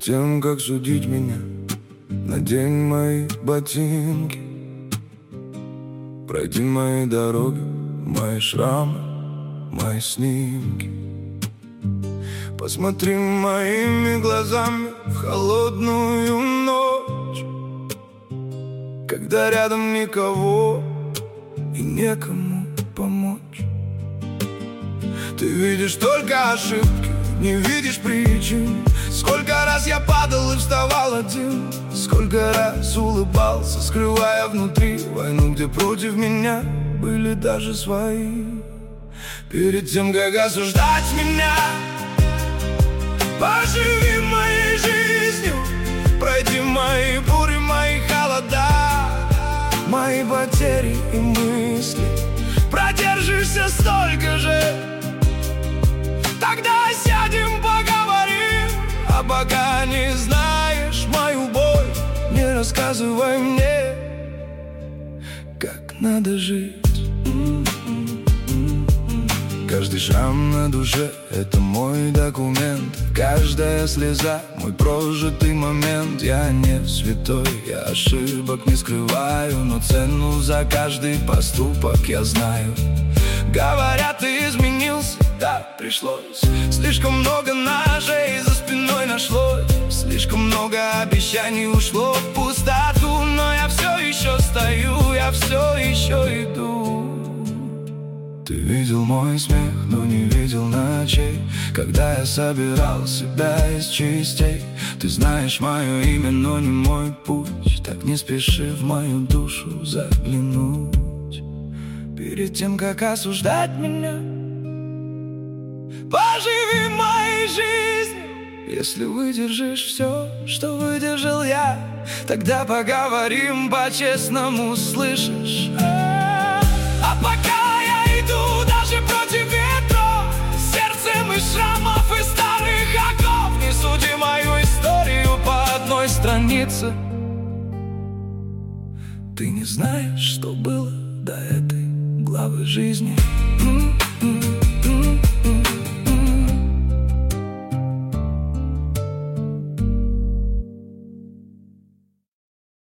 тем, как судить меня, надень мои ботинки. Пройди мои дороги, мои шрамы, мои снимки. Посмотри моими глазами в холодную ночь, когда рядом никого и некому помочь. Ты видишь только ошибки, не видишь причин. Сколько раз я падал и вставал один, сколько раз улыбался, скрывая внутри войну, где против меня были даже свои. Перед тем, как осуждать меня, поживи моей жизнью, пройди мои бури, мои холода, мои потери и мысли. Продержишься столько же, тогда сядем, поговорим. А пока не знаешь мою боль, не рассказывай мне, как надо жить. Каждый шрам на душе — это мой документ. Каждая слеза — мой прожитый момент. Я не святой, я ошибок не скрываю, но цену за каждый поступок я знаю. Говорят, ты изменился, да, пришлось. Слишком много ножей за спиной нашлось, слишком много обещаний ушло в пустоту. Но я все еще стою, я все еще иду. Ты видел мой смех, но не видел ночей, когда я собирал себя из частей. Ты знаешь мое имя, но не мой путь. Так не спеши в мою душу заглянуть. Перед тем, как осуждать меня, поживи моей жизнью. Если выдержишь все, что выдержал я, тогда поговорим по-честному, слышишь? А пока я иду даже против ветра, сердцем из шрамов и старых оков, не суди мою историю по одной странице. Ты не знаешь, что было до этой главы жизни.